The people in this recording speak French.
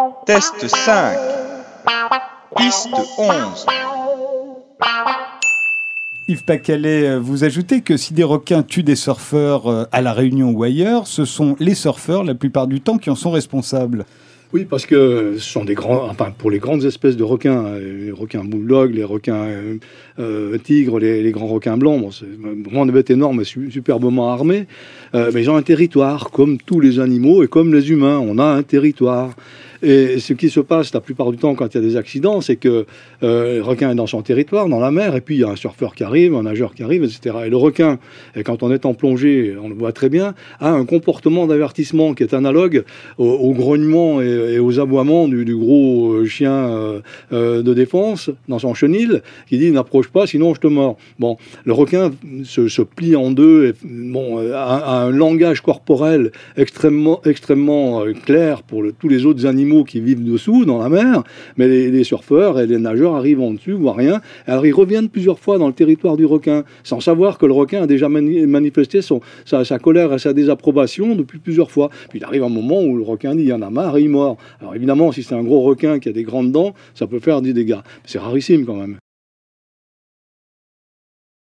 Test 5. Piste 11. Yves Pacalet, vous ajoutez que si des requins tuent des surfeurs à La Réunion ou ailleurs, ce sont les surfeurs, la plupart du temps, qui en sont responsables. Oui, parce que ce sont pour les grandes espèces de requins, les requins bulldogs, les requins tigres, les grands requins blancs, bon, c'est vraiment des bêtes énormes, superbement armées, mais ils ont un territoire, comme tous les animaux et comme les humains, on a un territoire. Et ce qui se passe la plupart du temps quand il y a des accidents, c'est que le requin est dans son territoire, dans la mer, et puis il y a un surfeur qui arrive, un nageur qui arrive, etc. Et le requin, quand on est en plongée, on le voit très bien, a un comportement d'avertissement qui est analogue au grognement et aux aboiements du gros chien de défense dans son chenil, qui dit « n'approche pas, sinon je te mords ». Bon, le requin se plie en deux, et, a un langage corporel extrêmement clair pour tous les autres animaux qui vivent dessous, dans la mer, mais les surfeurs et les nageurs arrivent en dessus, voient rien. Alors ils reviennent plusieurs fois dans le territoire du requin, sans savoir que le requin a déjà manifesté sa colère et sa désapprobation depuis plusieurs fois. Puis il arrive un moment où le requin dit « il y en a marre » et il mord. Alors évidemment, si c'est un gros requin qui a des grandes dents, ça peut faire des dégâts. C'est rarissime quand même.